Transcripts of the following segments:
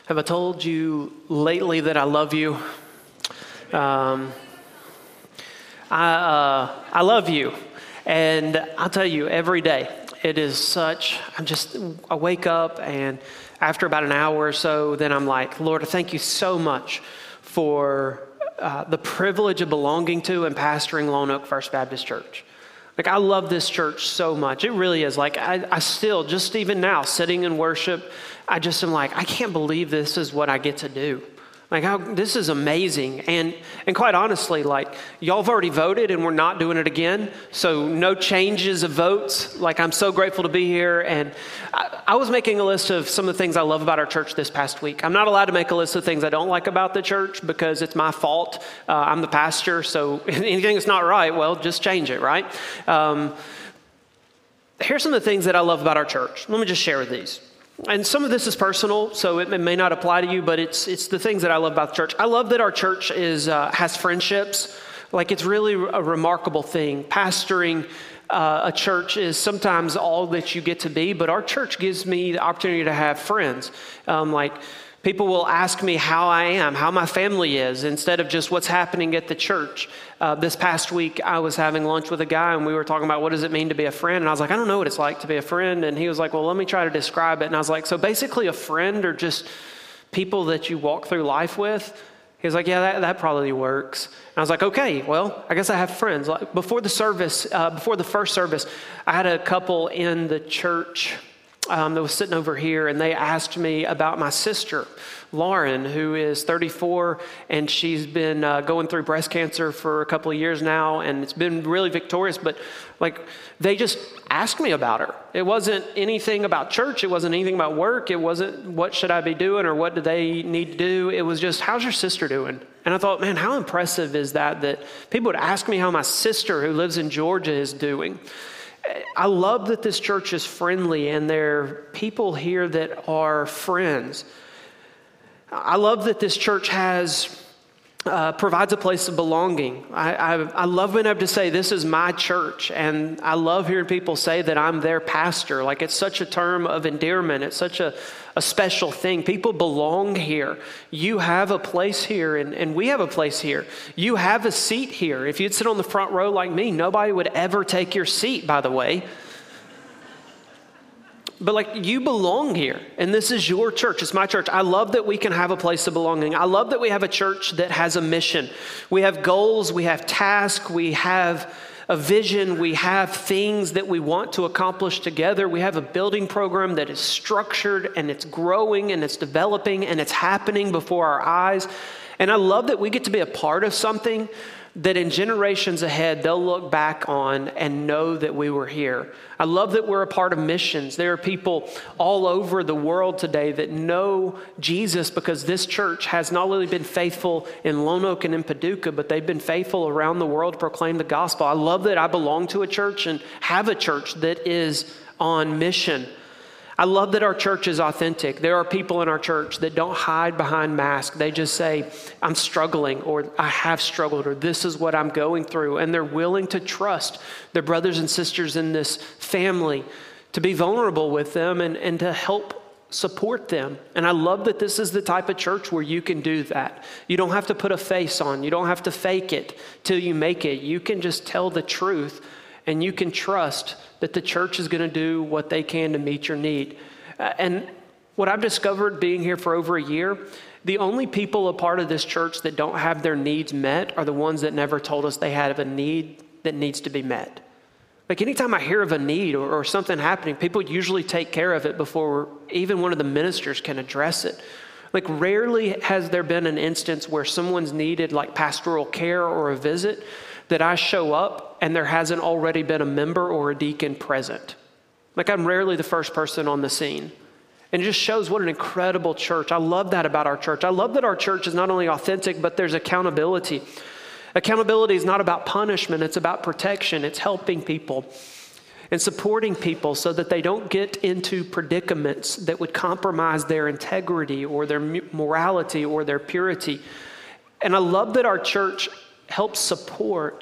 Have I told you lately that I love you? I love you. And I'll tell you, every day, it is such, I wake up and after about an hour or so, then I'm like, Lord, I thank you so much for the privilege of belonging to and pastoring Lone Oak First Baptist Church. Like, I love this church so much. It really is. Like, I still, just even now, sitting in worship, I just am like, I can't believe this is what I get to do. Like, this is amazing. And quite honestly, like, y'all have already voted and we're not doing it again. So no changes of votes. Like, I'm so grateful to be here. And I was making a list of some of the things I love about our church this past week. I'm not allowed to make a list of things I don't like about the church because it's my fault. I'm the pastor. So anything that's not right, well, just change it, right? Here's some of the things that I love about our church. Let me just share these. And some of this is personal, so it may not apply to you, but it's the things that I love about the church. I love that our church has friendships. Like, it's really a remarkable thing. Pastoring a church is sometimes all that you get to be, but our church gives me the opportunity to have friends. People will ask me how I am, how my family is, instead of just what's happening at the church. This past week, I was having lunch with a guy, and we were talking about what does it mean to be a friend. And I was like, I don't know what it's like to be a friend. And he was like, well, let me try to describe it. And I was like, so basically a friend are just people that you walk through life with? He was like, yeah, that probably works. And I was like, okay, well, I guess I have friends. Like, before the first service, I had a couple in the church that was sitting over here, and they asked me about my sister, Lauren, who is 34, and she's been going through breast cancer for a couple of years now, and it's been really victorious, but like, they just asked me about her. It wasn't anything about church. It wasn't anything about work. It wasn't what should I be doing or what do they need to do. It was just, how's your sister doing? And I thought, man, how impressive is that people would ask me how my sister who lives in Georgia is doing. I love that this church is friendly and there are people here that are friends. I love that this church provides a place of belonging. I love being able to say, this is my church. And I love hearing people say that I'm their pastor. Like, it's such a term of endearment. It's such a special thing. People belong here. You have a place here, and we have a place here. You have a seat here. If you'd sit on the front row like me, nobody would ever take your seat, by the way. But like, you belong here, and this is your church. It's my church. I love that we can have a place of belonging. I love that we have a church that has a mission. We have goals, we have tasks, we have a vision, we have things that we want to accomplish together. We have a building program that is structured, and it's growing, and it's developing, and it's happening before our eyes. And I love that we get to be a part of something that in generations ahead, they'll look back on and know that we were here. I love that we're a part of missions. There are people all over the world today that know Jesus because this church has not only been faithful in Lone Oak and in Paducah, but they've been faithful around the world to proclaim the gospel. I love that I belong to a church and have a church that is on mission. I love that our church is authentic. There are people in our church that don't hide behind masks. They just say, I'm struggling, or I have struggled, or this is what I'm going through. And they're willing to trust their brothers and sisters in this family, to be vulnerable with them and to help support them. And I love that this is the type of church where you can do that. You don't have to put a face on. You don't have to fake it till you make it. You can just tell the truth, and you can trust that the church is going to do what they can to meet your need. And what I've discovered being here for over a year, the only people a part of this church that don't have their needs met are the ones that never told us they have a need that needs to be met. Like, anytime I hear of a need or something happening, people usually take care of it before even one of the ministers can address it. Like, rarely has there been an instance where someone's needed like pastoral care or a visit that I show up and there hasn't already been a member or a deacon present. Like, I'm rarely the first person on the scene. And it just shows what an incredible church. I love that about our church. I love that our church is not only authentic, but there's accountability. Accountability is not about punishment. It's about protection. It's helping people and supporting people so that they don't get into predicaments that would compromise their integrity or their morality or their purity. And I love that our church helps support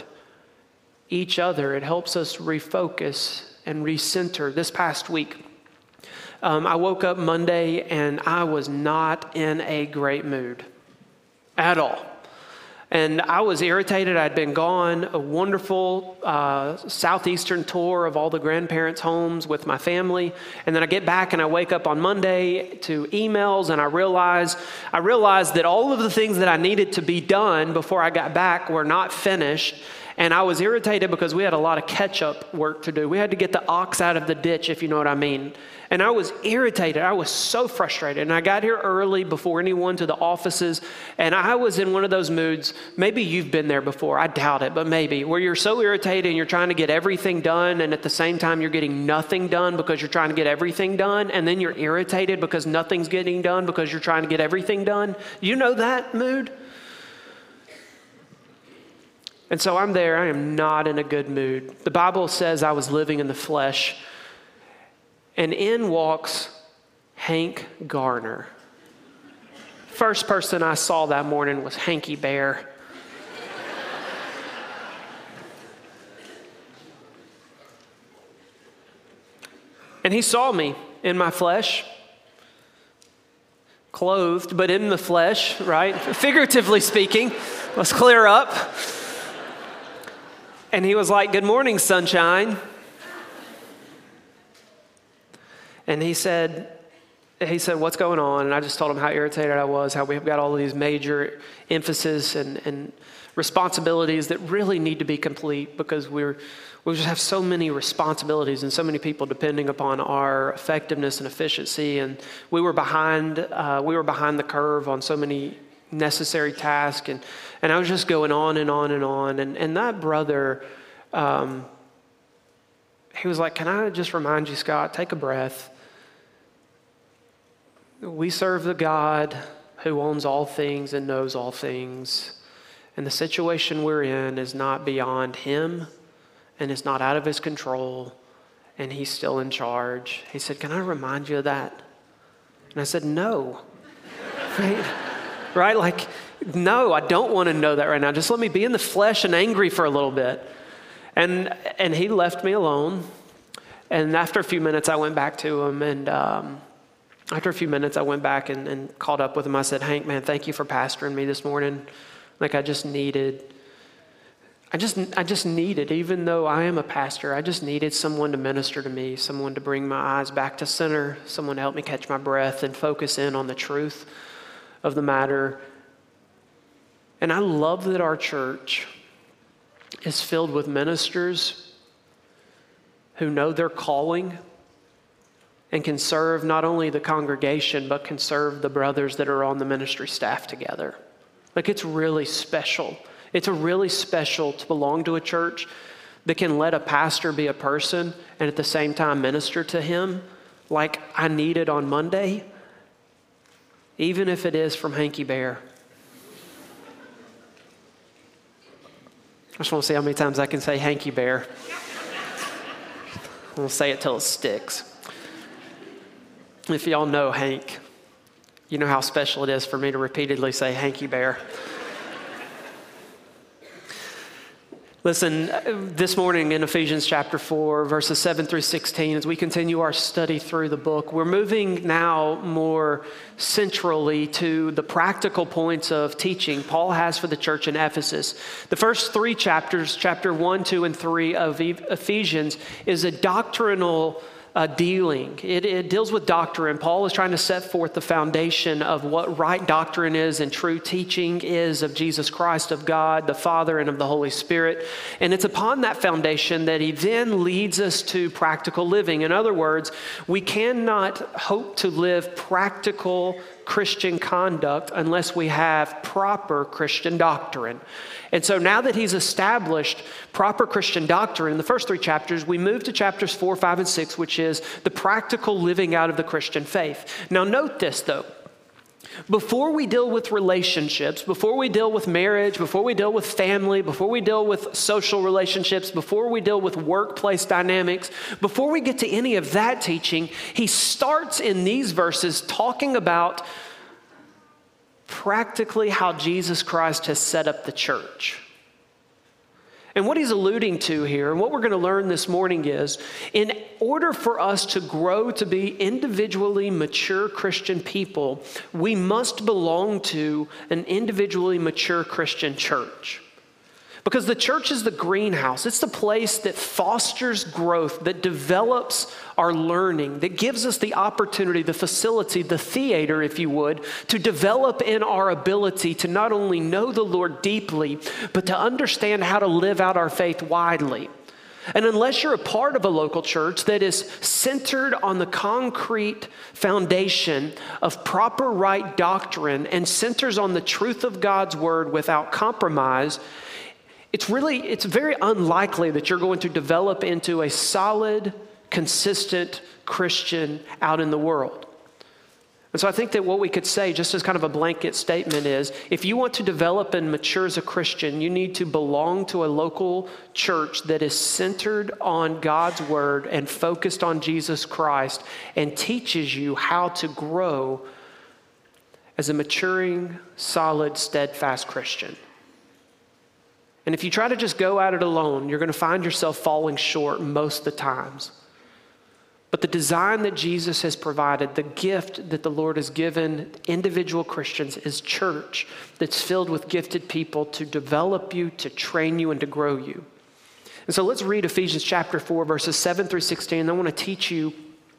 each other. It helps us refocus and recenter. This past week, I woke up Monday and I was not in a great mood at all. And I was irritated. I'd been gone, a wonderful southeastern tour of all the grandparents' homes with my family. And then I get back and I wake up on Monday to emails, and I realized that all of the things that I needed to be done before I got back were not finished. And I was irritated because we had a lot of catch-up work to do. We had to get the ox out of the ditch, if you know what I mean. And I was irritated. I was so frustrated. And I got here early before anyone to the offices. And I was in one of those moods. Maybe you've been there before. I doubt it, but maybe. Where you're so irritated and you're trying to get everything done. And at the same time, you're getting nothing done because you're trying to get everything done. And then you're irritated because nothing's getting done because you're trying to get everything done. You know that mood? And so I'm there. I am not in a good mood. The Bible says I was living in the flesh. And in walks Hank Garner. First person I saw that morning was Hanky Bear. And he saw me in my flesh, clothed, but in the flesh, right? Figuratively speaking. Let's clear up. And he was like, "Good morning, sunshine." And he said, "What's going on?" And I just told him how irritated I was, how we've got all of these major emphasis and responsibilities that really need to be complete because we just have so many responsibilities and so many people depending upon our effectiveness and efficiency. And we were behind the curve on so many necessary tasks. And I was just going on and on and on. And that brother, he was like, "Can I just remind you, Scott, take a breath. We serve the God who owns all things and knows all things. And the situation we're in is not beyond him and it's not out of his control. And he's still in charge." He said, "Can I remind you of that?" And I said, "No." Right? Like, no, I don't want to know that right now. Just let me be in the flesh and angry for a little bit. And he left me alone. And after a few minutes, I went back to him. And after a few minutes, I went back and caught up with him. I said, "Hank, man, thank you for pastoring me this morning. Like, I just needed, even though I am a pastor, I just needed someone to minister to me, someone to bring my eyes back to center, someone to help me catch my breath and focus in on the truth of the matter." And I love that our church is filled with ministers who know their calling and can serve not only the congregation, but can serve the brothers that are on the ministry staff together. Like, it's really special. It's really special to belong to a church that can let a pastor be a person and at the same time minister to him like I needed on Monday, even if it is from Hanky Bear. I just want to see how many times I can say Hanky Bear. I'm going to say it till it sticks. If y'all know Hank, you know how special it is for me to repeatedly say Hanky Bear. Listen, this morning in Ephesians chapter 4, verses 7 through 16, as we continue our study through the book, we're moving now more centrally to the practical points of teaching Paul has for the church in Ephesus. The first three chapters, chapter 1, 2, and 3 of Ephesians, is a doctrinal dealing. It deals with doctrine. Paul is trying to set forth the foundation of what right doctrine is and true teaching is of Jesus Christ, of God, the Father, and of the Holy Spirit. And it's upon that foundation that he then leads us to practical living. In other words, we cannot hope to live practical Christian conduct unless we have proper Christian doctrine. And so now that he's established proper Christian doctrine in the first three chapters, we move to chapters 4, 5, and 6, which is the practical living out of the Christian faith. Now note this though. Before we deal with relationships, before we deal with marriage, before we deal with family, before we deal with social relationships, before we deal with workplace dynamics, before we get to any of that teaching, he starts in these verses talking about practically how Jesus Christ has set up the church. And what he's alluding to here, and what we're going to learn this morning is, in order for us to grow to be individually mature Christian people, we must belong to an individually mature Christian church. Because the church is the greenhouse. It's the place that fosters growth, that develops our learning, that gives us the opportunity, the facility, the theater, if you would, to develop in our ability to not only know the Lord deeply, but to understand how to live out our faith widely. And unless you're a part of a local church that is centered on the concrete foundation of proper right doctrine and centers on the truth of God's word without compromise, it's very unlikely that you're going to develop into a solid, consistent Christian out in the world. And so I think that what we could say, just as kind of a blanket statement, is if you want to develop and mature as a Christian, you need to belong to a local church that is centered on God's word and focused on Jesus Christ and teaches you how to grow as a maturing, solid, steadfast Christian. And if you try to just go at it alone, you're going to find yourself falling short most of the times. But the design that Jesus has provided, the gift that the Lord has given individual Christians is church that's filled with gifted people to develop you, to train you, and to grow you. And so let's read Ephesians chapter 4, verses 7 through 16. I want to teach you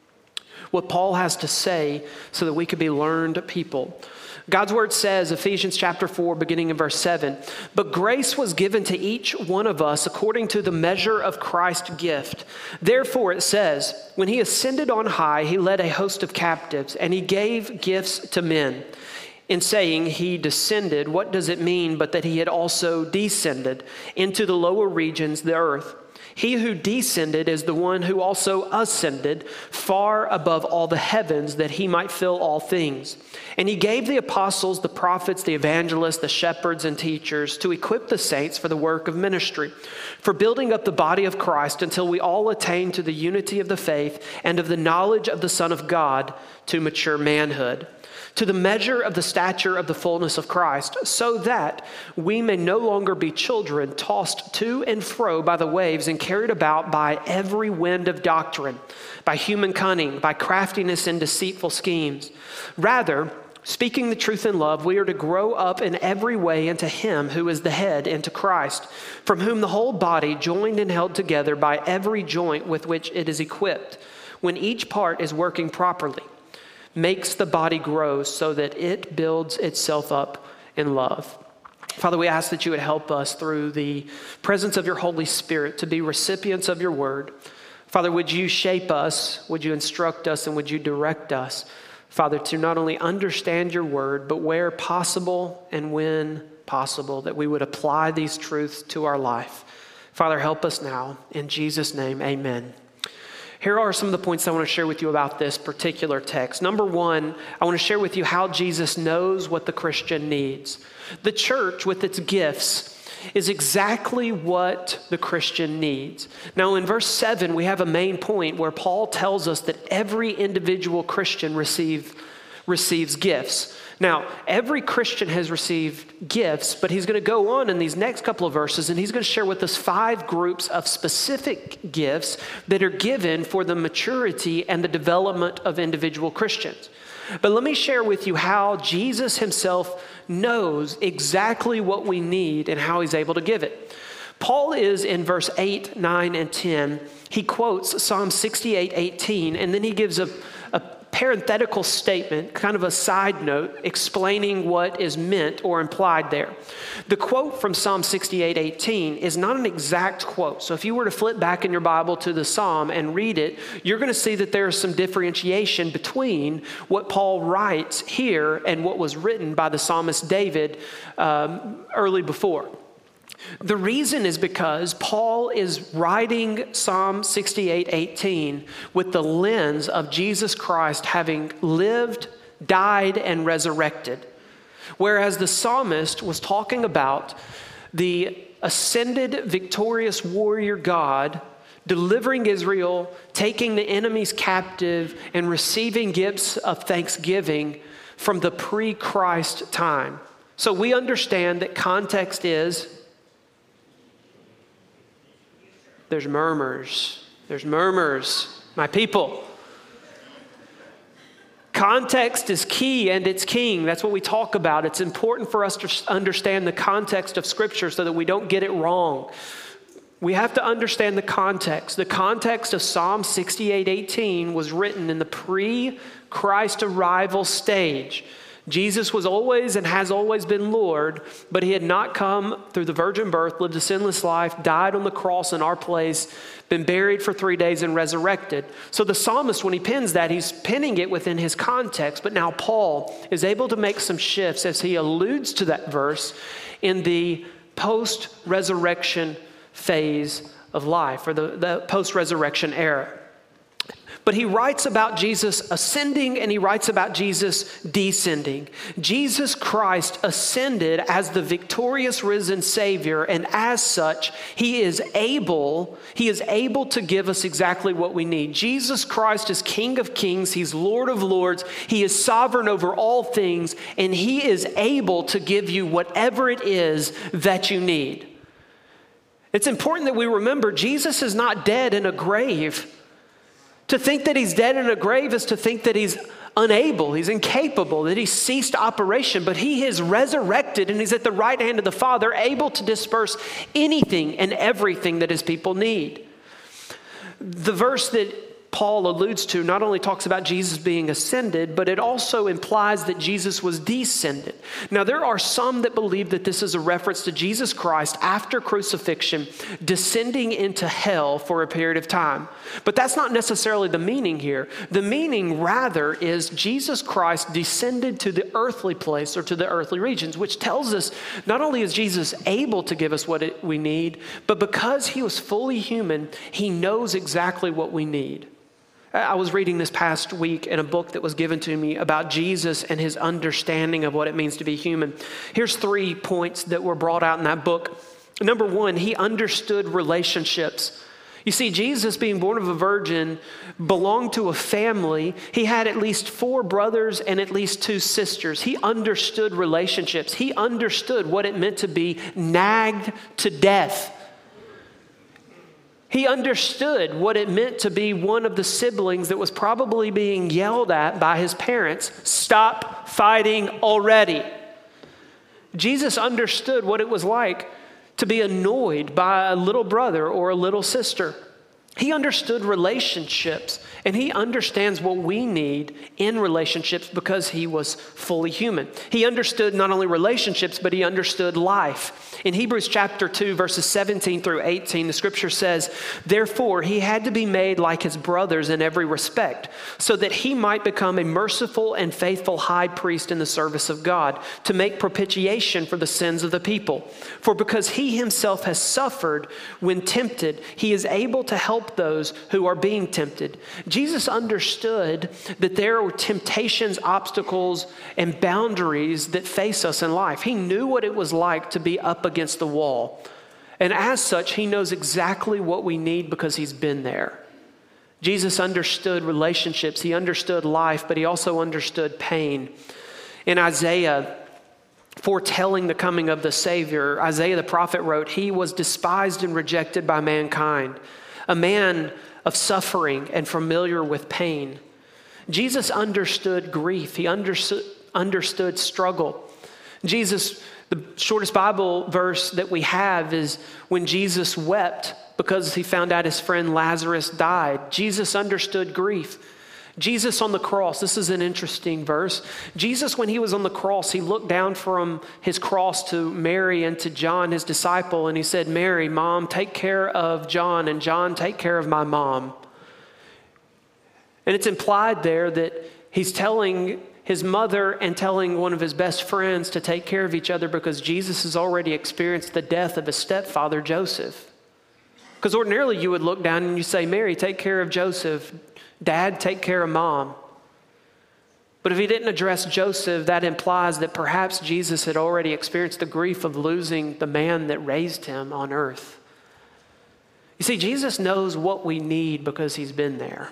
what Paul has to say so that we could be learned people. God's word says, Ephesians chapter 4, beginning in verse 7, "But grace was given to each one of us according to the measure of Christ's gift. Therefore," it says, "when he ascended on high, he led a host of captives, and he gave gifts to men." In saying he descended, what does it mean but that he had also descended into the lower regions, the earth? He who descended is the one who also ascended far above all the heavens that he might fill all things. And he gave the apostles, the prophets, the evangelists, the shepherds, and teachers to equip the saints for the work of ministry, for building up the body of Christ until we all attain to the unity of the faith and of the knowledge of the Son of God, to mature manhood, to the measure of the stature of the fullness of Christ, so that we may no longer be children tossed to and fro by the waves and carried about by every wind of doctrine, by human cunning, by craftiness and deceitful schemes. Rather, speaking the truth in love, we are to grow up in every way into him who is the head, into Christ, from whom the whole body, joined and held together by every joint with which it is equipped, when each part is working properly, makes the body grow so that it builds itself up in love. Father, we ask that you would help us through the presence of your Holy Spirit to be recipients of your word. Father, would you shape us, would you instruct us, and would you direct us, Father, to not only understand your word, but where possible and when possible, that we would apply these truths to our life. Father, help us now. In Jesus' name, amen. Here are some of the points I want to share with you about this particular text. Number one, I want to share with you how Jesus knows what the Christian needs. The church, with its gifts, is exactly what the Christian needs. Now, in verse 7, we have a main point where Paul tells us that every individual Christian receives gifts. Now, every Christian has received gifts, but he's going to go on in these next couple of verses, and he's going to share with us 5 groups of specific gifts that are given for the maturity and the development of individual Christians. But let me share with you how Jesus himself knows exactly what we need and how he's able to give it. Paul is in verse 8, 9, and 10. He quotes Psalm 68:18, and then he gives a parenthetical statement, kind of a side note, explaining what is meant or implied there. The quote from Psalm 68:18 is not an exact quote. So if you were to flip back in your Bible to the Psalm and read it, you're going to see that there is some differentiation between what Paul writes here and what was written by the psalmist David early before. The reason is because Paul is writing Psalm 68:18 with the lens of Jesus Christ having lived, died, and resurrected. Whereas the psalmist was talking about the ascended, victorious warrior God delivering Israel, taking the enemies captive, and receiving gifts of thanksgiving from the pre-Christ time. So we understand that context is there's murmurs. There's murmurs, my people. Context is key and it's king. That's what we talk about. It's important for us to understand the context of Scripture so that we don't get it wrong. We have to understand the context. The context of Psalm 68:18 was written in the pre-Christ arrival stage. Jesus was always and has always been Lord, but he had not come through the virgin birth, lived a sinless life, died on the cross in our place, been buried for 3 days and resurrected. So the psalmist, when he pens that, he's penning it within his context. But now Paul is able to make some shifts as he alludes to that verse in the post-resurrection phase of life, or the post-resurrection era. But he writes about Jesus ascending and he writes about Jesus descending. Jesus Christ ascended as the victorious risen Savior, and as such, he is able to give us exactly what we need. Jesus Christ is King of Kings, he's Lord of Lords, he is sovereign over all things, and he is able to give you whatever it is that you need. It's important that we remember Jesus is not dead in a grave. To think that he's dead in a grave is to think that he's unable, he's incapable, that he's ceased operation, but he is resurrected and he's at the right hand of the Father, able to disperse anything and everything that his people need. The verse that Paul alludes to not only talks about Jesus being ascended, but it also implies that Jesus was descended. Now, there are some that believe that this is a reference to Jesus Christ after crucifixion descending into hell for a period of time. But that's not necessarily the meaning here. The meaning rather is Jesus Christ descended to the earthly place or to the earthly regions, which tells us not only is Jesus able to give us what we need, but because he was fully human, he knows exactly what we need. I was reading this past week in a book that was given to me about Jesus and his understanding of what it means to be human. Here's 3 points that were brought out in that book. Number 1, he understood relationships. You see, Jesus, being born of a virgin, belonged to a family. He had at least 4 brothers and at least 2 sisters. He understood relationships. He understood what it meant to be nagged to death. He understood what it meant to be one of the siblings that was probably being yelled at by his parents, "Stop fighting already." Jesus understood what it was like to be annoyed by a little brother or a little sister. He understood relationships, and he understands what we need in relationships because he was fully human. He understood not only relationships, but he understood life. In Hebrews chapter 2, verses 17 through 18, the scripture says, "Therefore, he had to be made like his brothers in every respect, so that he might become a merciful and faithful high priest in the service of God, to make propitiation for the sins of the people. For because he himself has suffered when tempted, he is able to help those who are being tempted." Jesus understood that there were temptations, obstacles, and boundaries that face us in life. He knew what it was like to be up against the wall. And as such, he knows exactly what we need because he's been there. Jesus understood relationships, he understood life, but he also understood pain. In Isaiah, foretelling the coming of the Savior, Isaiah the prophet wrote, "He was despised and rejected by mankind, a man of suffering and familiar with pain." Jesus understood grief. He understood struggle. Jesus, the shortest Bible verse that we have is when Jesus wept because he found out his friend Lazarus died. Jesus understood grief. Jesus on the cross, this is an interesting verse. Jesus, when he was on the cross, he looked down from his cross to Mary and to John, his disciple, and he said, "Mary, Mom, take care of John, and John, take care of my mom." And it's implied there that he's telling his mother and telling one of his best friends to take care of each other because Jesus has already experienced the death of his stepfather, Joseph. Because ordinarily you would look down and you say, "Mary, take care of Joseph. Dad, take care of Mom." But if he didn't address Joseph, that implies that perhaps Jesus had already experienced the grief of losing the man that raised him on earth. You see, Jesus knows what we need because he's been there.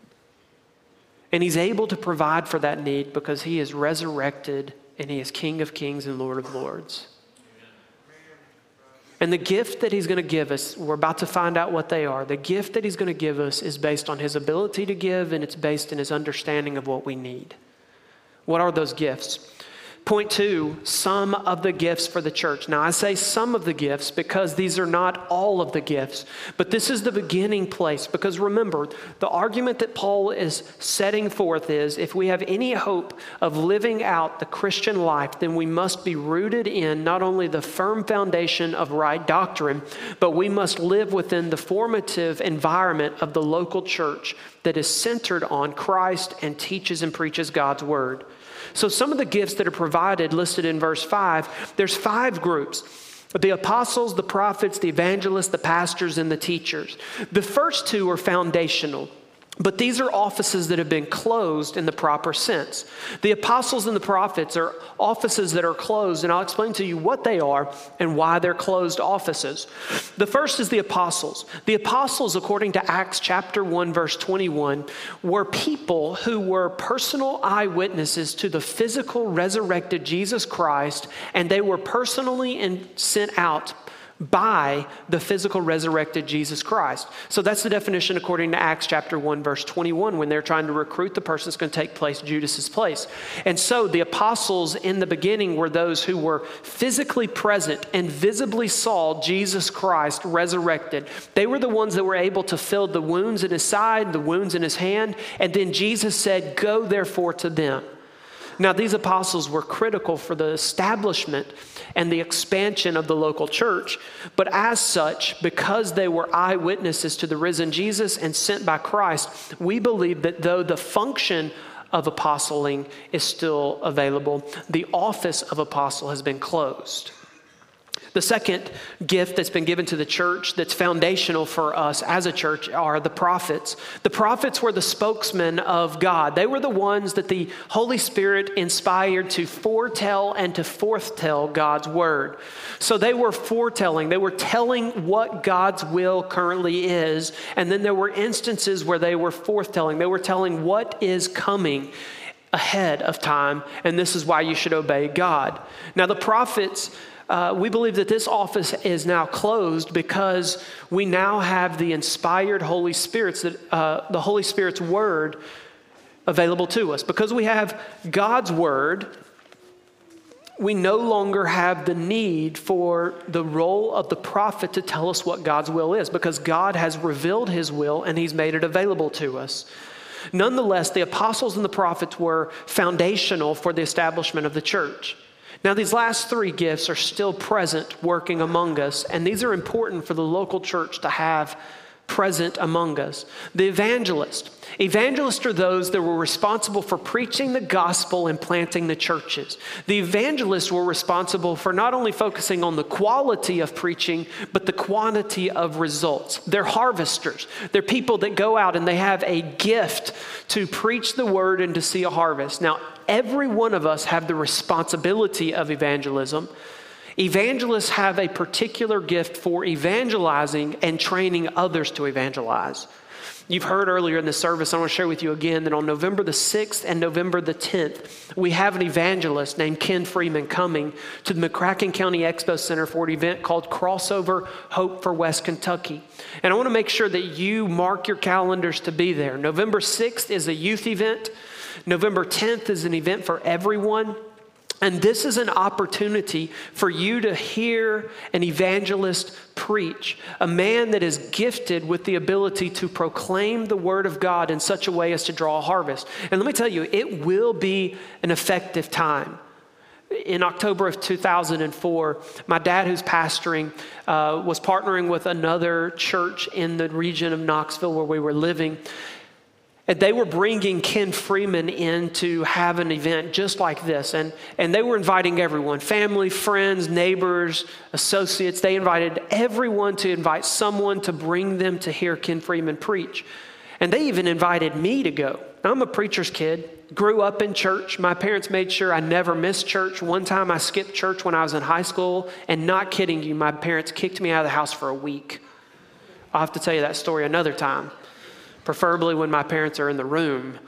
And he's able to provide for that need because he is resurrected and he is King of Kings and Lord of Lords. And the gift that he's going to give us, we're about to find out what they are. The gift that he's going to give us is based on his ability to give, and it's based in his understanding of what we need. What are those gifts? Point 2, some of the gifts for the church. Now, I say some of the gifts because these are not all of the gifts, but this is the beginning place. Because remember, the argument that Paul is setting forth is if we have any hope of living out the Christian life, then we must be rooted in not only the firm foundation of right doctrine, but we must live within the formative environment of the local church that is centered on Christ and teaches and preaches God's word. So some of the gifts that are provided listed in verse 5, there's 5 groups: the apostles, the prophets, the evangelists, the pastors, and the teachers. The first 2 are foundational, but these are offices that have been closed in the proper sense. The apostles and the prophets are offices that are closed, and I'll explain to you what they are and why they're closed offices. The first is the apostles. The apostles, according to Acts chapter 1, verse 21, were people who were personal eyewitnesses to the physical resurrected Jesus Christ, and they were personally sent out by the physical resurrected Jesus Christ. So that's the definition according to Acts chapter 1, verse 21, when they're trying to recruit the person that's going to take place, Judas's place. And so the apostles in the beginning were those who were physically present and visibly saw Jesus Christ resurrected. They were the ones that were able to fill the wounds in his side, the wounds in his hand, and then Jesus said, "Go therefore to them." Now, these apostles were critical for the establishment and the expansion of the local church, but as such, because they were eyewitnesses to the risen Jesus and sent by Christ, we believe that though the function of apostling is still available, the office of apostle has been closed. The second gift that's been given to the church that's foundational for us as a church are the prophets. The prophets were the spokesmen of God. They were the ones that the Holy Spirit inspired to foretell and to forthtell God's word. So they were foretelling. They were telling what God's will currently is. And then there were instances where they were forthtelling. They were telling what is coming ahead of time. And this is why you should obey God. Now the prophets, we believe that this office is now closed because we now have the inspired Holy Spirit, the Holy Spirit's word available to us. Because we have God's word, we no longer have the need for the role of the prophet to tell us what God's will is, because God has revealed his will and he's made it available to us. Nonetheless, the apostles and the prophets were foundational for the establishment of the church. Now, these last 3 gifts are still present working among us, and these are important for the local church to have present among us. The evangelist. Evangelists are those that were responsible for preaching the gospel and planting the churches. The evangelists were responsible for not only focusing on the quality of preaching, but the quantity of results. They're harvesters. They're people that go out and they have a gift to preach the word and to see a harvest. Now, every one of us have the responsibility of evangelism. Evangelists have a particular gift for evangelizing and training others to evangelize. You've heard earlier in the service, I want to share with you again that on November the 6th and November the 10th, we have an evangelist named Ken Freeman coming to the McCracken County Expo Center for an event called Crossover Hope for West Kentucky. And I want to make sure that you mark your calendars to be there. November 6th is a youth event. November 10th is an event for everyone. And this is an opportunity for you to hear an evangelist preach, a man that is gifted with the ability to proclaim the word of God in such a way as to draw a harvest. And let me tell you, it will be an effective time. In October of 2004, my dad, who's pastoring, was partnering with another church in the region of Knoxville where we were living. And they were bringing Ken Freeman in to have an event just like this. And they were inviting everyone, family, friends, neighbors, associates. They invited everyone to invite someone to bring them to hear Ken Freeman preach. And they even invited me to go. I'm a preacher's kid, grew up in church. My parents made sure I never missed church. One time I skipped church when I was in high school. And not kidding you, my parents kicked me out of the house for a week. I'll have to tell you that story another time. Preferably when my parents are in the room.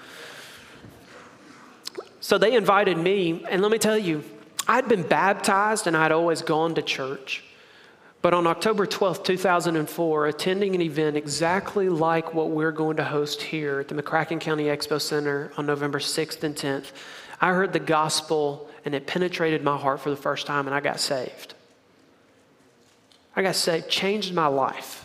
So they invited me, and let me tell you, I'd been baptized and I'd always gone to church. But on October 12th, 2004, attending an event exactly like what we're going to host here at the McCracken County Expo Center on November 6th and 10th, I heard the gospel and it penetrated my heart for the first time, and I got saved. I got saved, changed my life.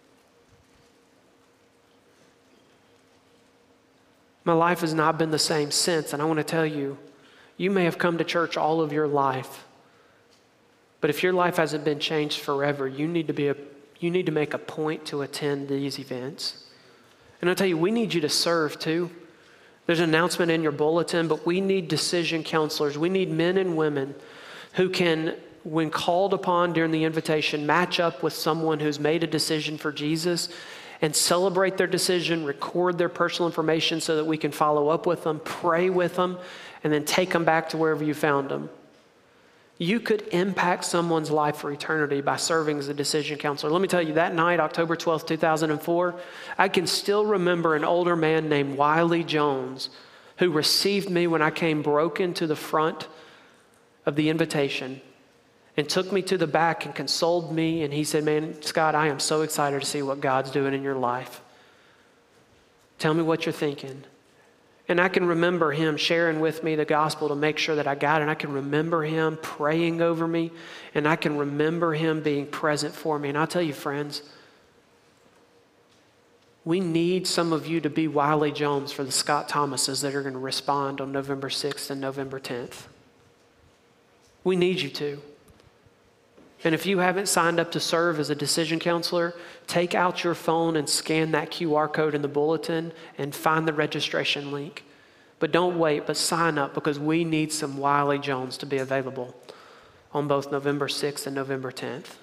My life has not been the same since, and I want to tell you, you may have come to church all of your life, but if your life hasn't been changed forever, you need to make a point to attend these events. And I'll tell you, we need you to serve too. There's an announcement in your bulletin, but we need decision counselors. We need men and women who can, when called upon during the invitation, match up with someone who's made a decision for Jesus and celebrate their decision, record their personal information so that we can follow up with them, pray with them, and then take them back to wherever you found them. You could impact someone's life for eternity by serving as a decision counselor. Let me tell you, that night, October 12th, 2004, I can still remember an older man named Wiley Jones who received me when I came broken to the front of the invitation and took me to the back and consoled me. And he said, man, Scott, I am so excited to see what God's doing in your life. Tell me what you're thinking. And I can remember him sharing with me the gospel to make sure that I got it. And I can remember him praying over me. And I can remember him being present for me. And I'll tell you, friends, we need some of you to be Wiley Jones for the Scott Thomases that are going to respond on November 6th and November 10th. We need you to. And if you haven't signed up to serve as a decision counselor, take out your phone and scan that QR code in the bulletin and find the registration link. But don't wait, but sign up, because we need some Wiley Jones to be available on both November 6th and November 10th.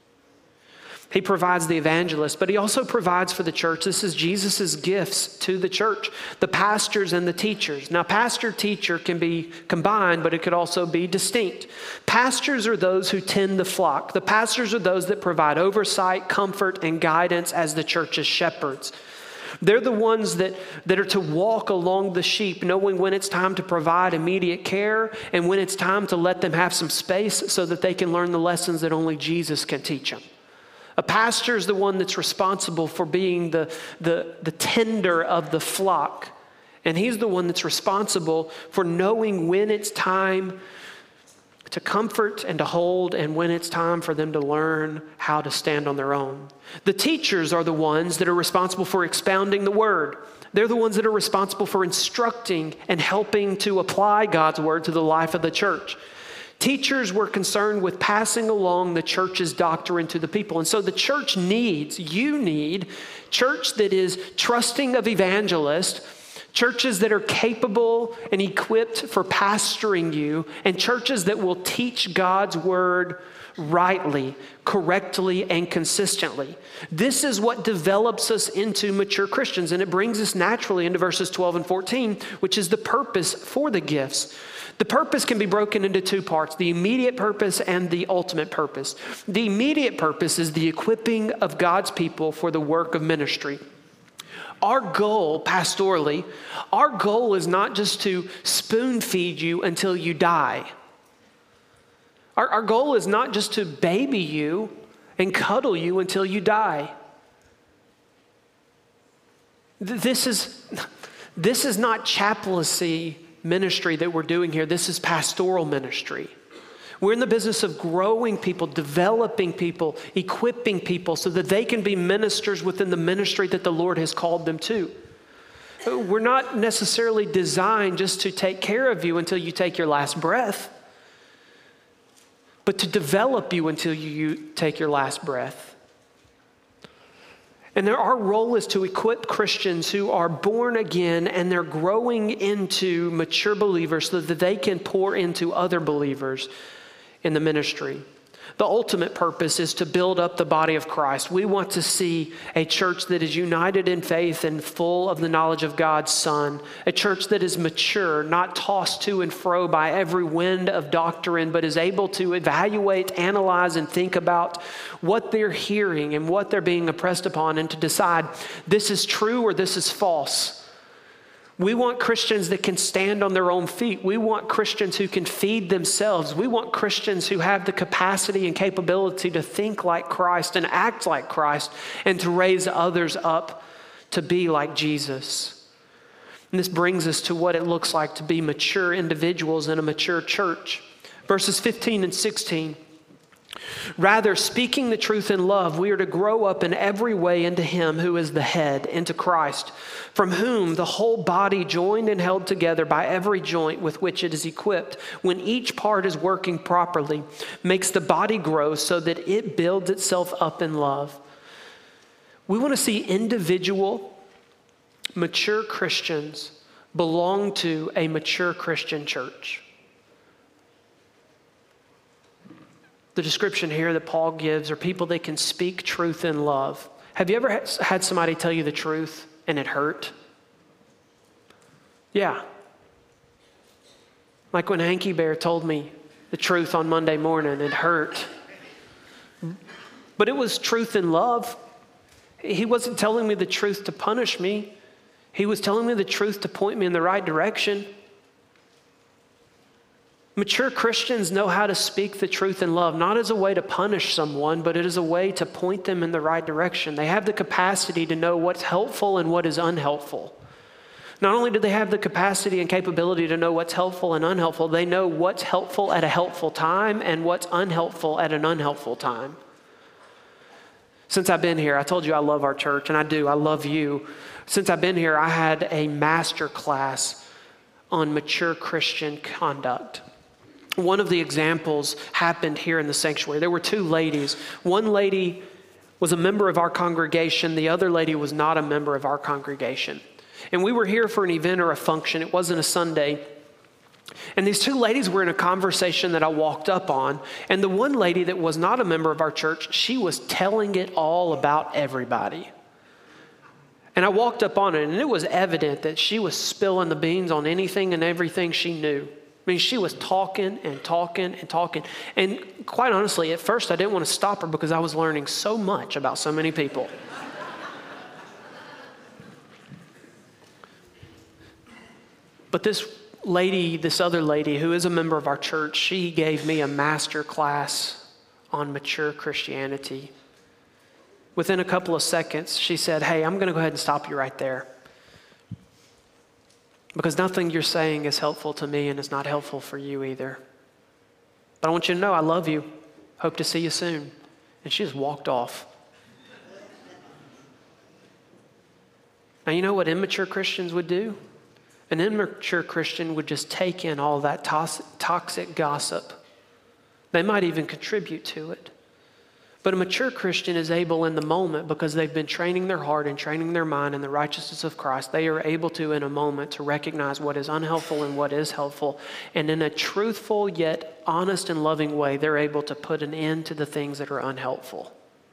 He provides the evangelist, but he also provides for the church. This is Jesus' gifts to the church, the pastors and the teachers. Now, pastor-teacher can be combined, but it could also be distinct. Pastors are those who tend the flock. The pastors are those that provide oversight, comfort, and guidance as the church's shepherds. They're the ones that are to walk along the sheep, knowing when it's time to provide immediate care and when it's time to let them have some space so that they can learn the lessons that only Jesus can teach them. A pastor is the one that's responsible for being the tender of the flock. And he's the one that's responsible for knowing when it's time to comfort and to hold and when it's time for them to learn how to stand on their own. The teachers are the ones that are responsible for expounding the word. They're the ones that are responsible for instructing and helping to apply God's word to the life of the church. Teachers were concerned with passing along the church's doctrine to the people. And so the church you need church that is trusting of evangelists, churches that are capable and equipped for pastoring you, and churches that will teach God's word rightly, correctly, and consistently. This is what develops us into mature Christians, and it brings us naturally into verses 12 and 14, which is the purpose for the gifts. The purpose can be broken into two parts, the immediate purpose and the ultimate purpose. The immediate purpose is the equipping of God's people for the work of ministry. Our goal, pastorally, our goal is not just to spoon feed you until you die. Our goal is not just to baby you and cuddle you until you die. This is not chaplaincy ministry that we're doing here. This is pastoral ministry. We're in the business of growing people, developing people, equipping people so that they can be ministers within the ministry that the Lord has called them to. We're not necessarily designed just to take care of you until you take your last breath, but to develop you until you take your last breath. And our role is to equip Christians who are born again and they're growing into mature believers so that they can pour into other believers in the ministry. The ultimate purpose is to build up the body of Christ. We want to see a church that is united in faith and full of the knowledge of God's Son. A church that is mature, not tossed to and fro by every wind of doctrine, but is able to evaluate, analyze, and think about what they're hearing and what they're being impressed upon and to decide this is true or this is false. We want Christians that can stand on their own feet. We want Christians who can feed themselves. We want Christians who have the capacity and capability to think like Christ and act like Christ and to raise others up to be like Jesus. And this brings us to what it looks like to be mature individuals in a mature church. Verses 15 and 16. Rather, speaking the truth in love, we are to grow up in every way into Him who is the head, into Christ, from whom the whole body, joined and held together by every joint with which it is equipped, when each part is working properly, makes the body grow so that it builds itself up in love. We want to see individual, mature Christians belong to a mature Christian church. The description here that Paul gives are people that can speak truth in love. Have you ever had somebody tell you the truth and it hurt? Yeah. Like when Hanky Bear told me the truth on Monday morning, it hurt. But it was truth in love. He wasn't telling me the truth to punish me. He was telling me the truth to point me in the right direction. Mature Christians know how to speak the truth in love, not as a way to punish someone, but it is a way to point them in the right direction. They have the capacity to know what's helpful and what is unhelpful. Not only do they have the capacity and capability to know what's helpful and unhelpful, they know what's helpful at a helpful time and what's unhelpful at an unhelpful time. Since I've been here, I told you I love our church, and I do. I love you. Since I've been here, I had a master class on mature Christian conduct. One of the examples happened here in the sanctuary. There were two ladies. One lady was a member of our congregation. The other lady was not a member of our congregation. And we were here for an event or a function. It wasn't a Sunday. And these two ladies were in a conversation that I walked up on. And the one lady that was not a member of our church, she was telling it all about everybody. And I walked up on it, and it was evident that she was spilling the beans on anything and everything she knew. I mean, she was talking and talking and talking. And quite honestly, at first I didn't want to stop her because I was learning so much about so many people. But this other lady who is a member of our church, she gave me a master class on mature Christianity. Within a couple of seconds, she said, "Hey, I'm going to go ahead and stop you right there. Because nothing you're saying is helpful to me and it's not helpful for you either. But I want you to know I love you. Hope to see you soon." And she just walked off. Now, you know what immature Christians would do? An immature Christian would just take in all that toxic gossip. They might even contribute to it. But a mature Christian is able in the moment, because they've been training their heart and training their mind in the righteousness of Christ, they are able to, in a moment, to recognize what is unhelpful and what is helpful. And in a truthful yet honest and loving way, they're able to put an end to the things that are unhelpful.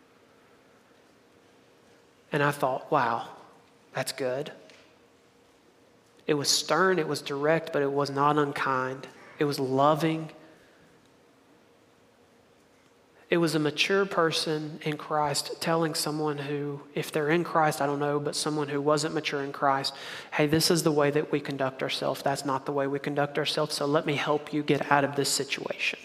And I thought, wow, that's good. It was stern, it was direct, but it was not unkind. It was loving. It was a mature person in Christ telling someone who, if they're in Christ, I don't know, but someone who wasn't mature in Christ, hey, this is the way that we conduct ourselves. That's not the way we conduct ourselves, so let me help you get out of this situation.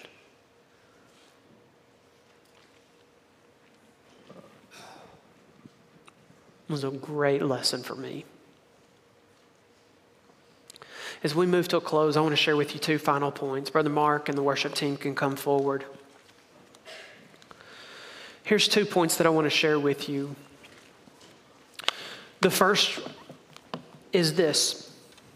It was a great lesson for me. As we move to a close, I want to share with you two final points. Brother Mark and the worship team can come forward. Here's 2 points that I want to share with you. The first is this.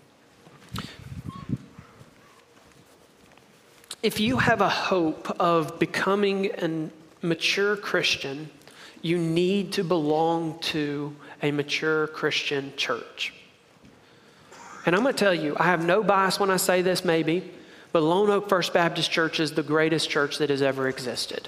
If you have a hope of becoming a mature Christian, you need to belong to a mature Christian church. And I'm going to tell you, I have no bias when I say this, maybe, but Lone Oak First Baptist Church is the greatest church that has ever existed.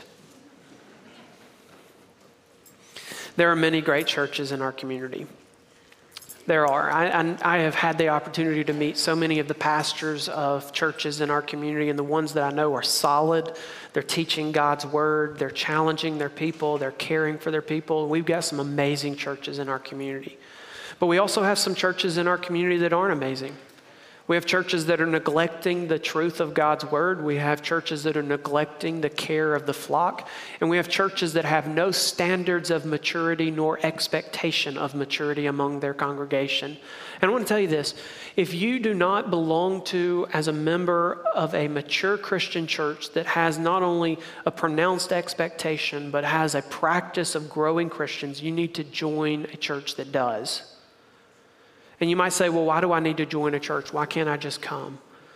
There are many great churches in our community. There are. I have had the opportunity to meet so many of the pastors of churches in our community, and the ones that I know are solid. They're teaching God's word. They're challenging their people. They're caring for their people. We've got some amazing churches in our community. But we also have some churches in our community that aren't amazing. We have churches that are neglecting the truth of God's word. We have churches that are neglecting the care of the flock. And we have churches that have no standards of maturity nor expectation of maturity among their congregation. And I want to tell you this, if you do not belong to, as a member of a mature Christian church that has not only a pronounced expectation, but has a practice of growing Christians, you need to join a church that does. And you might say, well, why do I need to join a church? Why can't I just come?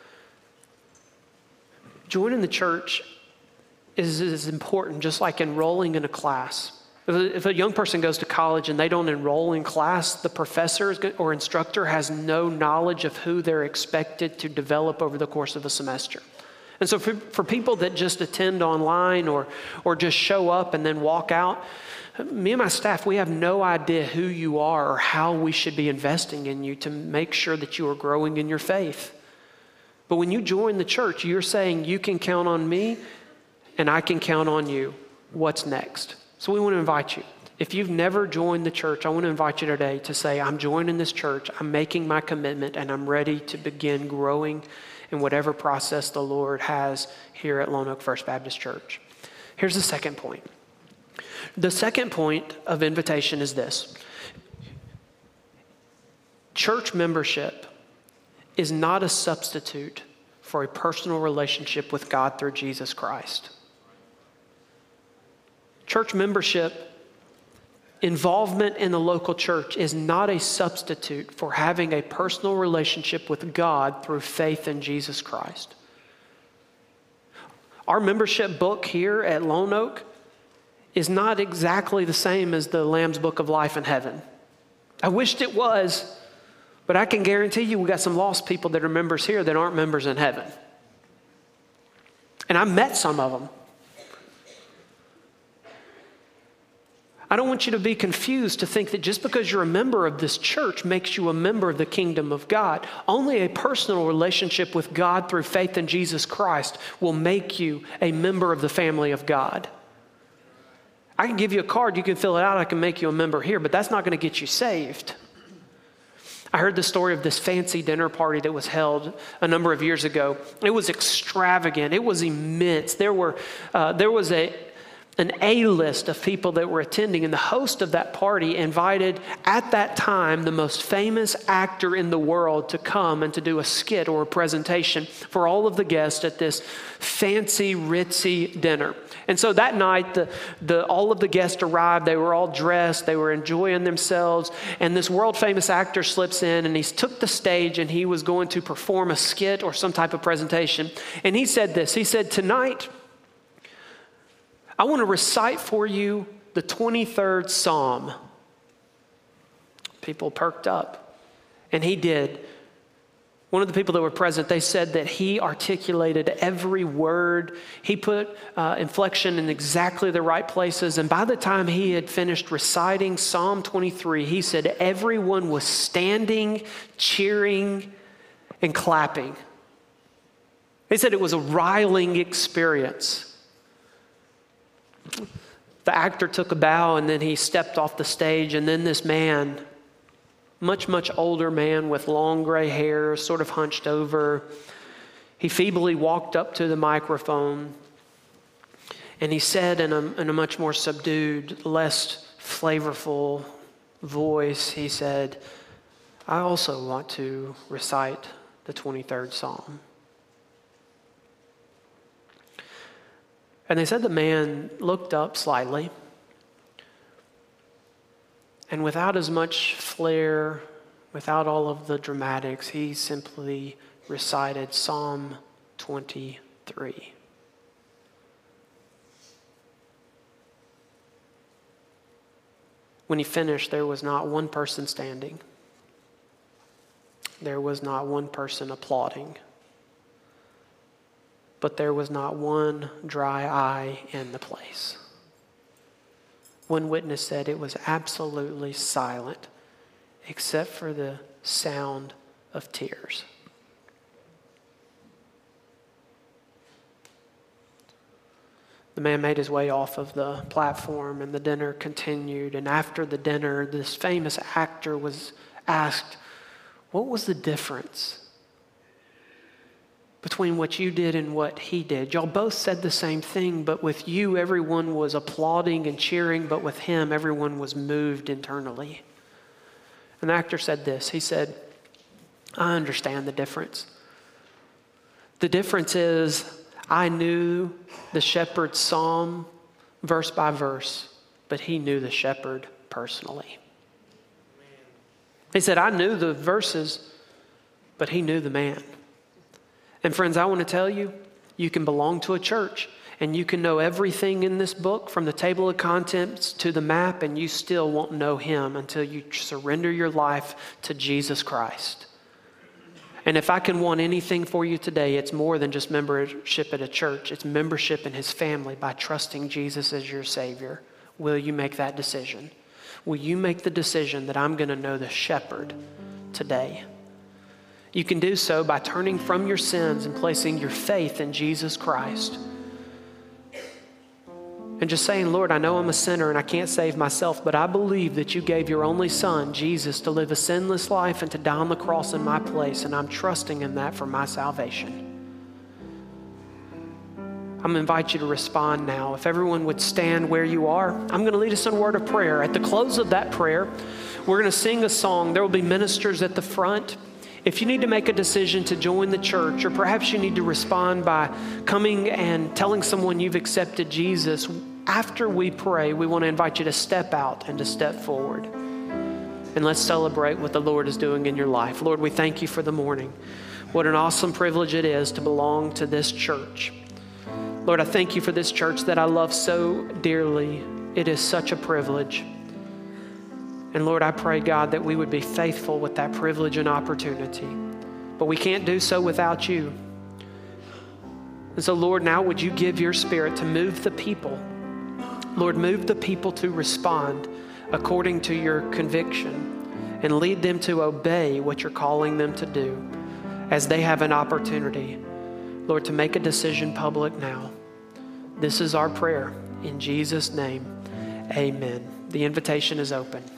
Joining the church is important, just like enrolling in a class. If a young person goes to college and they don't enroll in class, the professor or instructor has no knowledge of who they're expected to develop over the course of a semester. And so for people that just attend online or just show up and then walk out, me and my staff, we have no idea who you are or how we should be investing in you to make sure that you are growing in your faith. But when you join the church, you're saying you can count on me and I can count on you. What's next? So we want to invite you. If you've never joined the church, I want to invite you today to say, I'm joining this church, I'm making my commitment, and I'm ready to begin growing in whatever process the Lord has here at Lone Oak First Baptist Church. Here's the second point. The second point of invitation is this. Church membership is not a substitute for a personal relationship with God through Jesus Christ. Church membership, involvement in the local church is not a substitute for having a personal relationship with God through faith in Jesus Christ. Our membership book here at Lone Oak is not exactly the same as the Lamb's Book of Life in Heaven. I wished it was, but I can guarantee you we got some lost people that are members here that aren't members in heaven. And I met some of them. I don't want you to be confused to think that just because you're a member of this church makes you a member of the kingdom of God. Only a personal relationship with God through faith in Jesus Christ will make you a member of the family of God. I can give you a card, you can fill it out, I can make you a member here, but that's not going to get you saved. I heard the story of this fancy dinner party that was held a number of years ago. It was extravagant. It was immense. There was an A-list of people that were attending, and the host of that party invited, at that time, the most famous actor in the world to come and to do a skit or a presentation for all of the guests at this fancy, ritzy dinner. And so that night, all of the guests arrived. They were all dressed. They were enjoying themselves. And this world-famous actor slips in, and he took the stage, and he was going to perform a skit or some type of presentation. And he said this. He said, "Tonight, I want to recite for you the 23rd Psalm." People perked up, and he did. One of the people that were present, they said that he articulated every word. He put inflection in exactly the right places. And by the time he had finished reciting Psalm 23, he said everyone was standing, cheering, and clapping. He said it was a riling experience. The actor took a bow and then he stepped off the stage, and then this man, much older man with long gray hair, sort of hunched over, he feebly walked up to the microphone and he said in a much more subdued, less flavorful voice, he said, "I also want to recite the 23rd Psalm." And they said the man looked up slightly, and without as much flair, without all of the dramatics, he simply recited Psalm 23. When he finished, there was not one person standing. There was not one person applauding. But there was not one dry eye in the place. One witness said it was absolutely silent, except for the sound of tears. The man made his way off of the platform, and the dinner continued. And after the dinner, this famous actor was asked, what was the difference between what you did and what he did? Y'all both said the same thing, but with you, everyone was applauding and cheering, but with him, everyone was moved internally. And the actor said this. He said, I understand the difference. The difference is I knew the shepherd's psalm verse by verse, but he knew the shepherd personally. He said, I knew the verses, but he knew the man. And friends, I want to tell you, you can belong to a church and you can know everything in this book from the table of contents to the map, and you still won't know him until you surrender your life to Jesus Christ. And if I can want anything for you today, it's more than just membership at a church. It's membership in his family by trusting Jesus as your Savior. Will you make that decision? Will you make the decision that I'm going to know the shepherd today? You can do so by turning from your sins and placing your faith in Jesus Christ. And just saying, Lord, I know I'm a sinner and I can't save myself, but I believe that you gave your only son, Jesus, to live a sinless life and to die on the cross in my place, and I'm trusting in that for my salvation. I'm going to invite you to respond now. If everyone would stand where you are, I'm going to lead us in a word of prayer. At the close of that prayer, we're going to sing a song. There will be ministers at the front. If you need to make a decision to join the church, or perhaps you need to respond by coming and telling someone you've accepted Jesus, after we pray, we want to invite you to step out and to step forward. And let's celebrate what the Lord is doing in your life. Lord, we thank you for the morning. What an awesome privilege it is to belong to this church. Lord, I thank you for this church that I love so dearly. It is such a privilege. And Lord, I pray, God, that we would be faithful with that privilege and opportunity. But we can't do so without you. And so, Lord, now would you give your Spirit to move the people. Lord, move the people to respond according to your conviction and lead them to obey what you're calling them to do as they have an opportunity, Lord, to make a decision public now. This is our prayer. In Jesus' name, amen. The invitation is open.